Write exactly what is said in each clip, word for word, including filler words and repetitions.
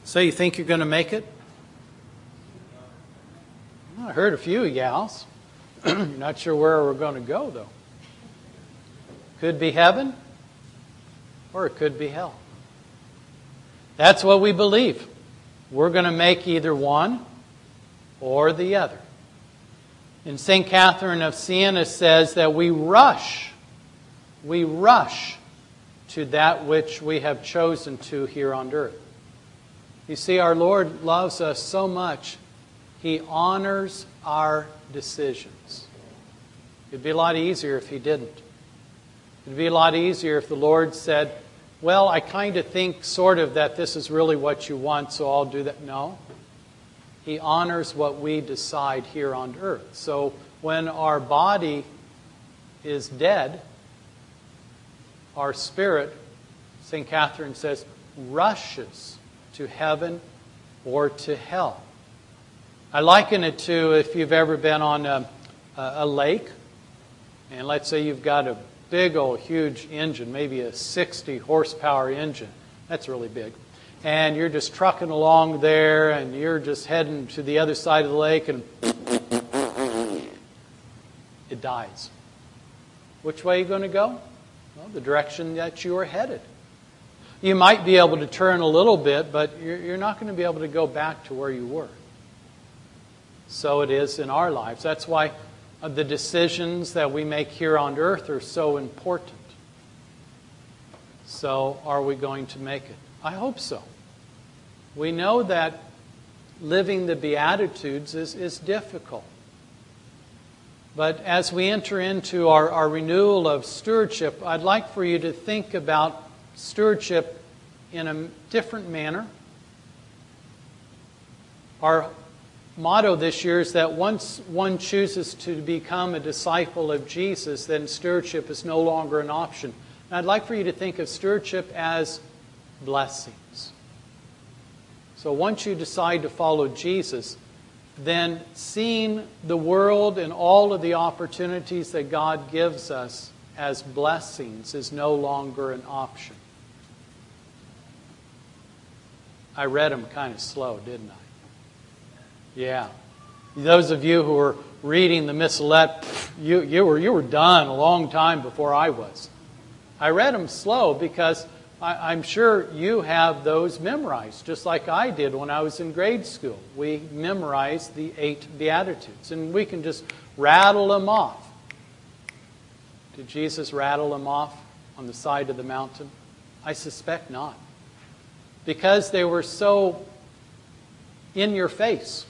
So you think you're going to make it? Well, I heard a few yowls. You're not sure where we're going to go, though. Could be heaven, or it could be hell. That's what we believe. We're going to make either one or the other. And Saint Catherine of Siena says that we rush, we rush to that which we have chosen to here on earth. You see, our Lord loves us so much, He honors our decisions. It'd be a lot easier if He didn't. It'd be a lot easier if the Lord said, well, I kind of think sort of that this is really what you want, so I'll do that. No. He honors what we decide here on earth. So when our body is dead, our spirit, Saint Catherine says, rushes to heaven or to hell. I liken it to if you've ever been on a, a lake, and let's say you've got a big old huge engine, maybe a sixty horsepower engine. That's really big. And you're just trucking along there, and you're just heading to the other side of the lake, and it dies. Which way are you going to go? Well, the direction that you are headed. You might be able to turn a little bit, but you're, you're not going to be able to go back to where you were. So it is in our lives. That's why the decisions that we make here on earth are so important. So are we going to make it? I hope so. We know that living the Beatitudes is, is difficult. But as we enter into our, our renewal of stewardship, I'd like for you to think about stewardship in a different manner. Our motto this year is that once one chooses to become a disciple of Jesus, then stewardship is no longer an option. And I'd like for you to think of stewardship as blessings. So once you decide to follow Jesus, then seeing the world and all of the opportunities that God gives us as blessings is no longer an option. I read them kind of slow, didn't I? Yeah. Those of you who were reading the Missalette, you, you, were, you were done a long time before I was. I read them slow because I, I'm sure you have those memorized, just like I did when I was in grade school. We memorized the eight Beatitudes, and we can just rattle them off. Did Jesus rattle them off on the side of the mountain? I suspect not. Because they were so in your face.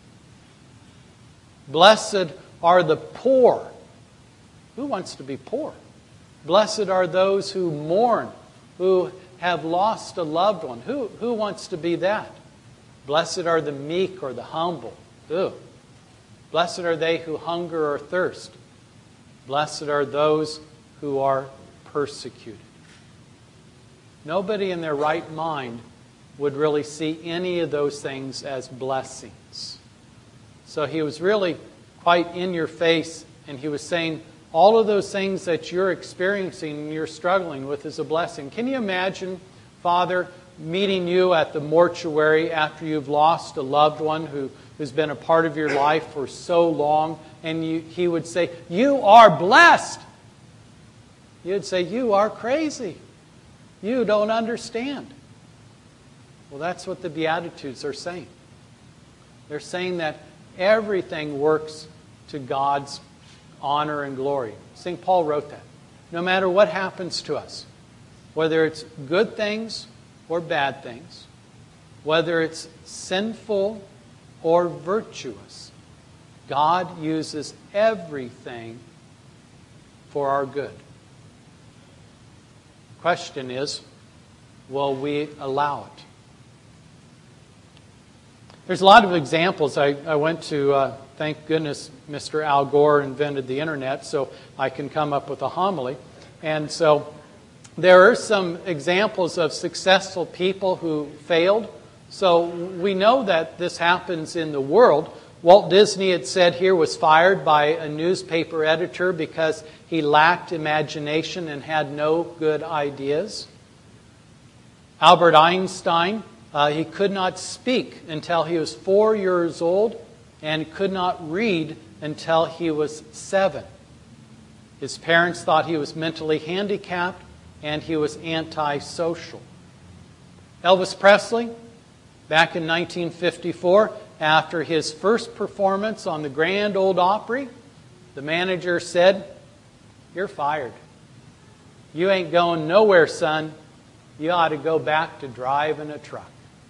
Blessed are the poor. Who wants to be poor? Blessed are those who mourn, who have lost a loved one. Who, who wants to be that? Blessed are the meek or the humble. Ew. Blessed are they who hunger or thirst. Blessed are those who are persecuted. Nobody in their right mind would really see any of those things as blessings. So he was really quite in your face, and he was saying, all of those things that you're experiencing and you're struggling with is a blessing. Can you imagine, Father, meeting you at the mortuary after you've lost a loved one who, who's been a part of your life for so long, and you, he would say, you are blessed. You'd say, you are crazy. You don't understand. Well, that's what the Beatitudes are saying. They're saying that everything works to God's honor and glory. Saint Paul wrote that. No matter what happens to us, whether it's good things or bad things, whether it's sinful or virtuous, God uses everything for our good. The question is, will we allow it? There's a lot of examples. I, I went to, uh, thank goodness, Mister Al Gore invented the internet, so I can come up with a homily. And so there are some examples of successful people who failed. So we know that this happens in the world. Walt Disney, it said here, was fired by a newspaper editor because he lacked imagination and had no good ideas. Albert Einstein, Uh, he could not speak until he was four years old and could not read until he was seven. His parents thought he was mentally handicapped and he was antisocial. Elvis Presley, back in nineteen fifty-four, after his first performance on the Grand Ole Opry, the manager said, "You're fired. You ain't going nowhere, son. You ought to go back to driving a truck."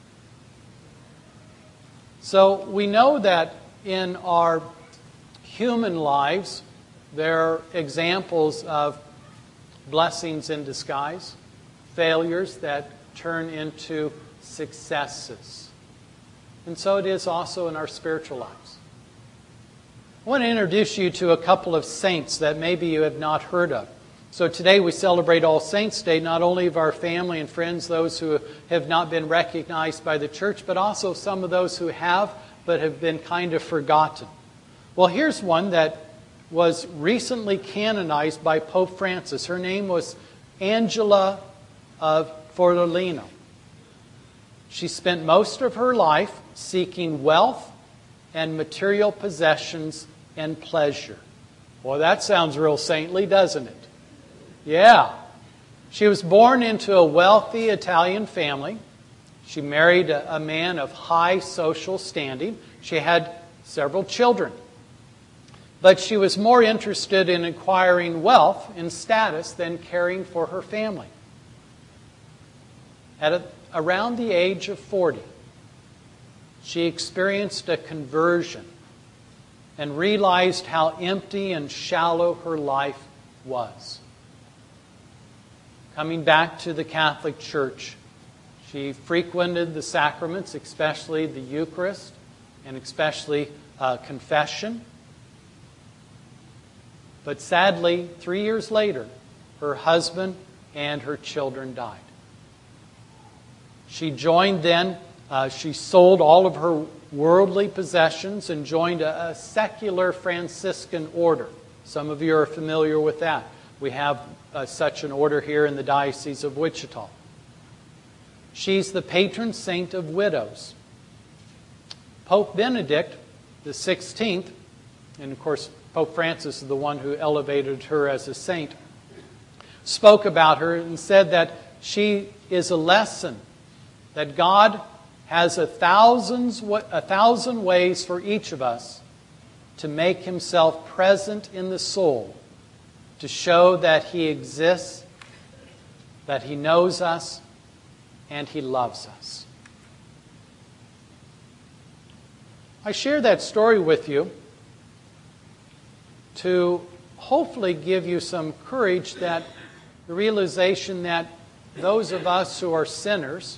So we know that in our human lives, there are examples of blessings in disguise, failures that turn into successes. And so it is also in our spiritual lives. I want to introduce you to a couple of saints that maybe you have not heard of. So today we celebrate All Saints' Day, not only of our family and friends, those who have not been recognized by the church, but also some of those who have, but have been kind of forgotten. Well, here's one that was recently canonized by Pope Francis. Her name was Angela of Forlorino. She spent most of her life seeking wealth and material possessions and pleasure. Well, that sounds real saintly, doesn't it? Yeah. She was born into a wealthy Italian family. She married a, a man of high social standing. She had several children. But she was more interested in acquiring wealth and status than caring for her family. At a, around the age of forty, she experienced a conversion and realized how empty and shallow her life was. Coming back to the Catholic Church, she frequented the sacraments, especially the Eucharist and especially uh, confession. But sadly, three years later, her husband and her children died. She joined then, uh, she sold all of her worldly possessions and joined a, a secular Franciscan order. Some of you are familiar with that. We have uh, such an order here in the Diocese of Wichita. She's the patron saint of widows. Pope Benedict the sixteenth, and of course Pope Francis is the one who elevated her as a saint, spoke about her and said that she is a lesson that God has a, thousands, a thousand ways for each of us to make Himself present in the soul, to show that He exists, that He knows us, and He loves us. I share that story with you to hopefully give you some courage, that the realization that those of us who are sinners,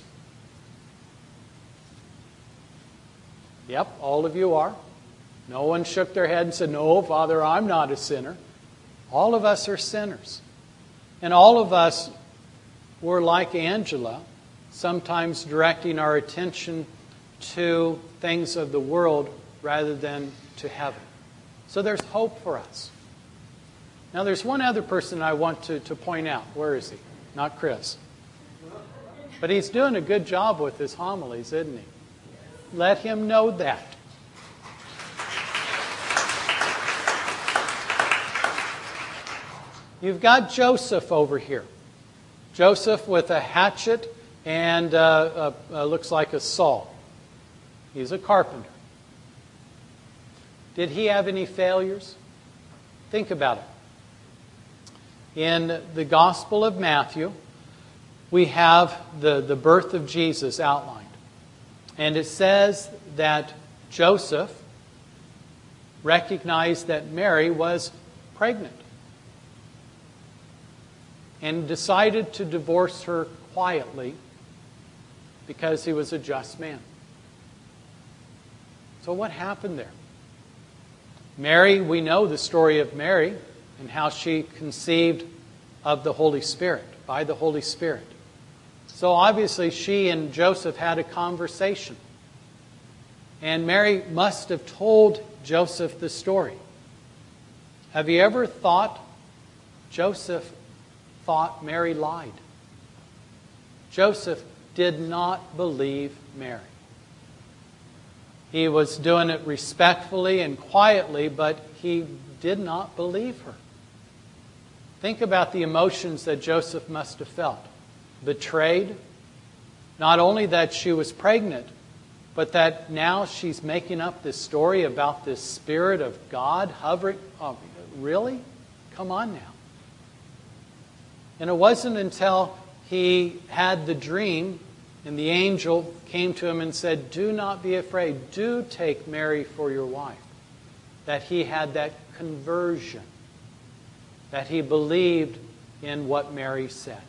yep, all of you are. No one shook their head and said, "No, Father, I'm not a sinner." All of us are sinners. And all of us were like Angela, sometimes directing our attention to things of the world rather than to heaven. So there's hope for us. Now there's one other person I want to, to point out. Where is he? Not Chris. But he's doing a good job with his homilies, isn't he? Let him know that. You've got Joseph over here. Joseph with a hatchet and uh, uh, uh, looks like a saw. He's a carpenter. Did he have any failures? Think about it. In the Gospel of Matthew, we have the, the birth of Jesus outlined. And it says that Joseph recognized that Mary was pregnant and decided to divorce her quietly because he was a just man. So what happened there? Mary, we know the story of Mary and how she conceived of the Holy Spirit, by the Holy Spirit. So obviously she and Joseph had a conversation. And Mary must have told Joseph the story. Have you ever thought Joseph thought Mary lied? Joseph did not believe Mary. He was doing it respectfully and quietly, but he did not believe her. Think about the emotions that Joseph must have felt. Betrayed. Not only that she was pregnant, but that now she's making up this story about this Spirit of God hovering. Oh, really? Come on now. And it wasn't until he had the dream and the angel came to him and said, "Do not be afraid. Do take Mary for your wife," that he had that conversion, that he believed in what Mary said.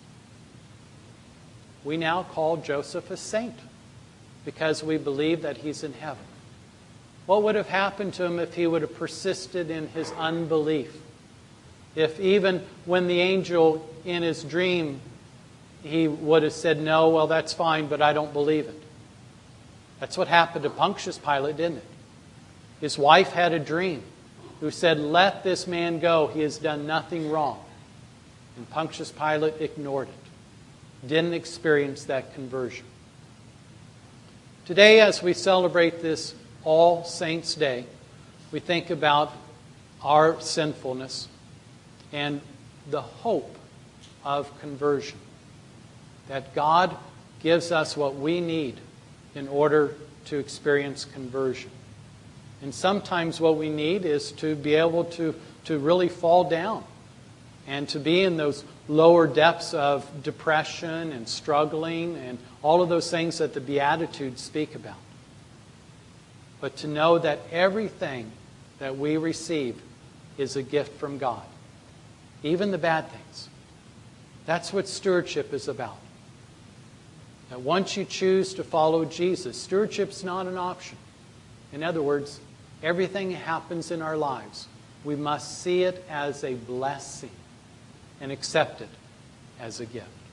We now call Joseph a saint because we believe that he's in heaven. What would have happened to him if he would have persisted in his unbelief? If even when the angel in his dream, he would have said, "No, well, that's fine, but I don't believe it." That's what happened to Pontius Pilate, didn't it? His wife had a dream who said, "Let this man go. He has done nothing wrong." And Pontius Pilate ignored it. Didn't experience that conversion. Today, as we celebrate this All Saints' Day, we think about our sinfulness and the hope of conversion. That God gives us what we need in order to experience conversion. And sometimes what we need is to be able to, to really fall down and to be in those lower depths of depression and struggling and all of those things that the Beatitudes speak about. But to know that everything that we receive is a gift from God. Even the bad things. That's what stewardship is about. That once you choose to follow Jesus, stewardship's not an option. In other words, everything happens in our lives. We must see it as a blessing and accept it as a gift.